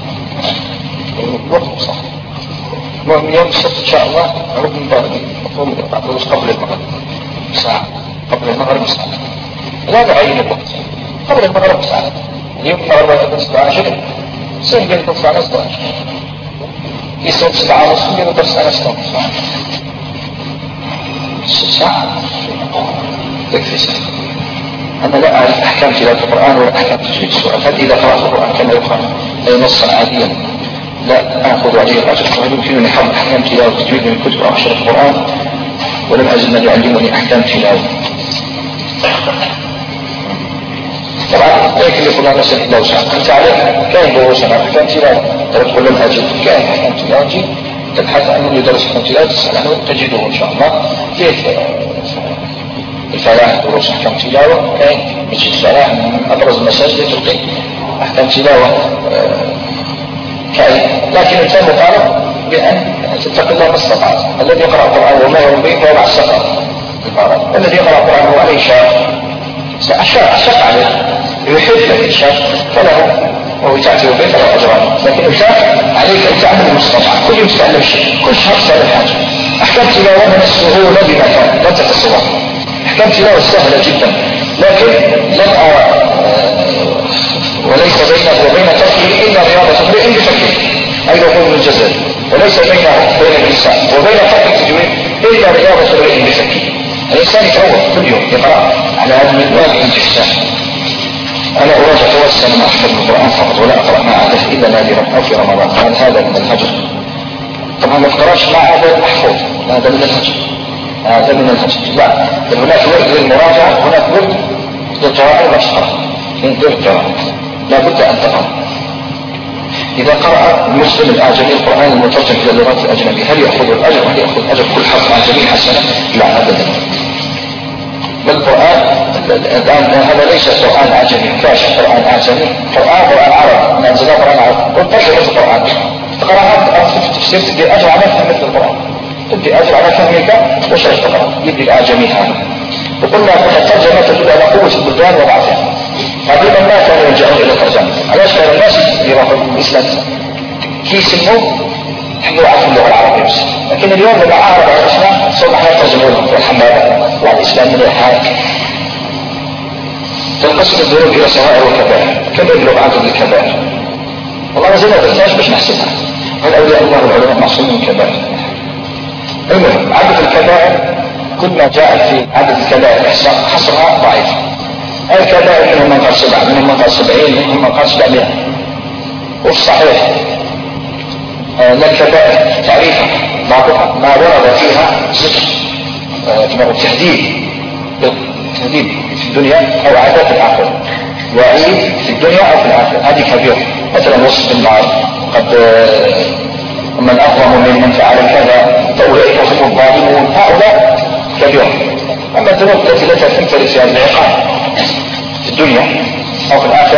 Speaker 1: وقت صح يوم السبت ان شاء الله نعود من بعد نقوم بالدروس قبل المغرب ساعه قبل المغرب ساعه لا نعين الوقت قبل المغرب ساعه. اليوم المغرب ستة عشر سين بين تصل على ستة عشر يسوي سبعة ونص بين تصل على ستة عشر ساعه تكفي ساعه. أنا لا أعرف أحكام تلاوة القرآن ولا أحكام تجويد السؤال. هل إذا قرأت القرآن كما يقرأ أي نصا عاديا لا أخذ عليه الأجر؟ وهل يمكنني حفظ أحكام تلاوة تجويد من كتب أو أشرف القرآن ولم أجد من يعلمني أحكام تلاوة؟ طبعا لا يكلف الله نفسا إلا وسعها. أنت عليك كان دروسنا أحكام تلاوة تقول لم أجد كان أحكام تلاوة تبحث عن من يدرس أحكام تلاوة تسأل عنه تجده إن شاء الله. كيف الفلاح دروس أحكام تلاوة كان مسجد الفلاح من أبرز المساجد تلقي أحكام تلاوة كاين. لكن الإنسان مطالب بأن تتقي الله ما استطعت. الذي يقرأ القرآن وما يرون به فهو مع السفر الذي يقرأ القرآن هو عليه شاق الشرع شق عليه يحب لك الشاب فله وهو تأتي بيت له أجران، لكن أنت عليك أن تعمل المستطاع، كل يوم تتعلم شيء، كل شهر تعمل حاجة. أحكام تلاوة من السهولة بمكان لا تتصور، أحكام تلاوة سهلة جدا، لكن لم أرى وليس بينه وبين تركه إلا رياضة بإن بفكره أيضا هو من الجزائر، وليس بينه وبين الإنسان وبين ترك التجويد إلا رياضة بإن بفكره. الإنسان يتعود كل يوم يقرأ على هذا المنوال الإنجحسان. أنا أراجع توسل ما أحفظ القرآن فقط ولا أقرأ مع عادة إلا نادرا أو في رمضان، قال هذا من الهجر. طبعا ما أقرأش مع عادة محفوظ، هذا من الهجر، هذا من الهجر. لا، بل هناك ورد للمراجعة، هناك ورد للقراءة والأشقاء من غير القراءة، لا بد أن تقرأ. إذا قرأ المسلم الأعجمي القرآن المترجم إلى اللغات الأجنبية هل يأخذ الأجر وهل يأخذ أجر كل حرف أعجمي حسنة؟ لا أبدا. بل القرآن الآن هذا ليس قرآن أعجمي كاش قرآن أعجمي، قرآن قرآن عربي نزله قرآن عربي والترجمة القرآن تقرأ أو في التفسير تدي أجر على فهم مثل القرآن، تدي أجر على فهمك وشرح تقرأ يدي الأعجمي هذا. وقلنا أن الترجمة تدل على قوة البلدان وضعفها. قديما ما كانوا يرجعون إلى الترجمة، علاش كان الناس يروحوا الإسلام كي يسموا يحبوا يعرفوا اللغة العربية بس، لكن اليوم لما عرب على الإسلام صار احنا نترجموا لهم والحمد وعلى الإسلام من الحال. تنقسم الذنوب إلى صغائر وكبائر، كم يبلغ عدد الكبائر؟ والله ما زلنا بالناس باش نحسبها، هل أولياء الله العلماء معصومين من الكبائر؟ المهم عدد الكبائر كل ما جاء في عدد الكبائر إحصاء حصرها ضعيف. الكبائر منهم من قال سبعة، منهم من قال سبعين، منهم من قال سبعمائة، وفي صحيح آه الكبائر تعريفها بعضها ما ورد فيها ذكر كما هو تهديد تهديد في الدنيا أو عذاب في الآخرة، وعيد في الدنيا أو في الآخرة، هذه كبيرة. مثلا وصف النار قد من أظلم ممن فعل كذا فأولئك هم الظالمون، هؤلاء كبيرة. أما الذنوب التي لا تمتلك فيها العقاب في الدنيا أو في الآخرة